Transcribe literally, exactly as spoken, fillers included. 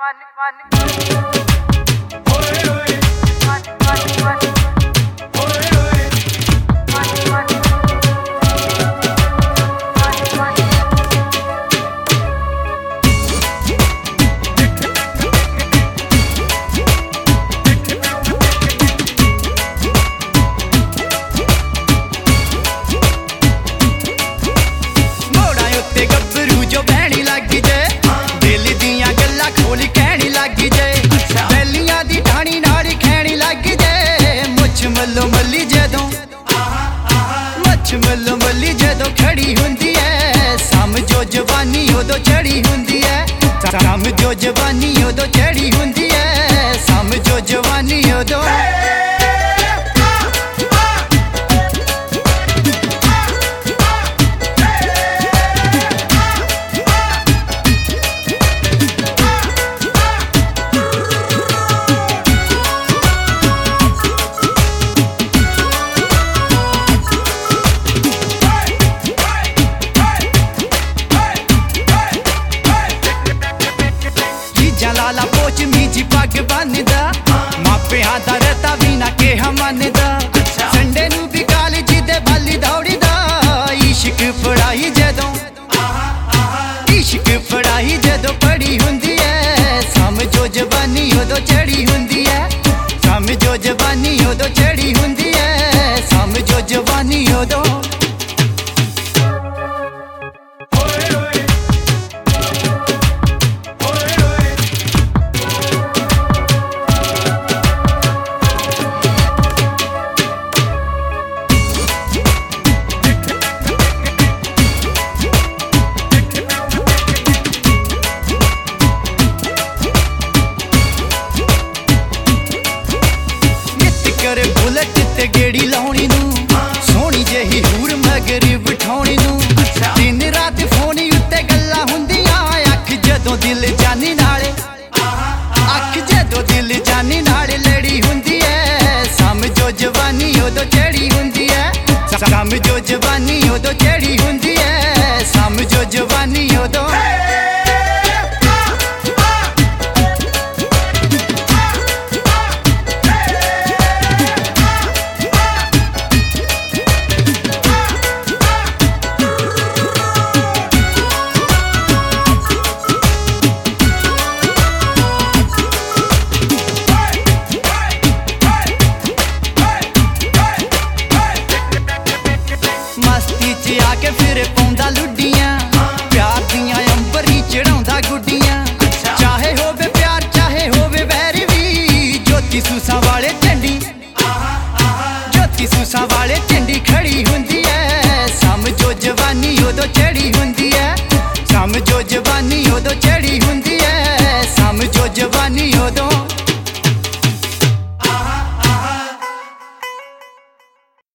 मल्लो मल्ली जदों मुछ मल्लो मल्ली जदों खड़ी हुंदी है, समझो जवानी उदों चढ़ी हुंदी है, समझो जवानी उदों चढ़ी हुंदी है, समझो जवानी उदों। लाला पोच मीजी पग बनदा, मापिया दा रहता भी ना के हम मनदा, संडे नू भी कॉलेज दे बाली दौड़दा, इश्क पढ़ाई जदों इश्क पढ़ाई जदों पढ़ी हुंदी है, समझो जवानी उदों चढ़ी हुंदी है, समझो जवानी उदों चढ़ी हुंदी है, समझो जवानी उदों। बुलेट ते गेड़ी लाउणी नू, सोहनी जेही हूर मगर बिठाउणी नू, दिन रात फोनी उत्ते गल्लां हुंदियां, अख जदों दिल जानी नाले अख जदों दिल जानी नाले लड़ी हुंदी है, समझो जवानी उदों चढ़ी हुंदी है, समझो जवानी उदों चढ़ी हुंदी है, समझो जवानी उदों। मस्ती च आके फिर पौंदा लुड्डियां, प्यार दियां अंबरी चढ़ाउंदा गुड्डियां, चाहे होवे प्यार चाहे होवे वैर वी, ज्योति सूसा वाले झंडी ज्योति सूसा वाले झंडी खड़ी हुंदी है, समझो जवानी उदों चढ़ी हुंदी है, समझो जवानी उदों चढ़ी हुंदी है, समझो जवानी उदों।